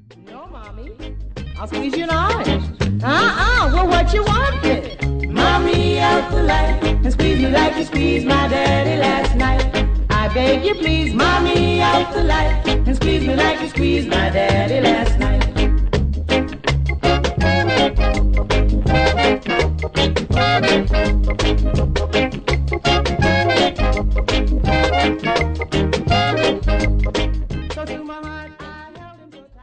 No, mommy. I'll squeeze you in the eyes. Well, what you want then? Mommy, out the light and squeeze me like you squeezed my daddy last night. I beg you please, mommy, out the light and squeeze me like you squeezed my daddy last night.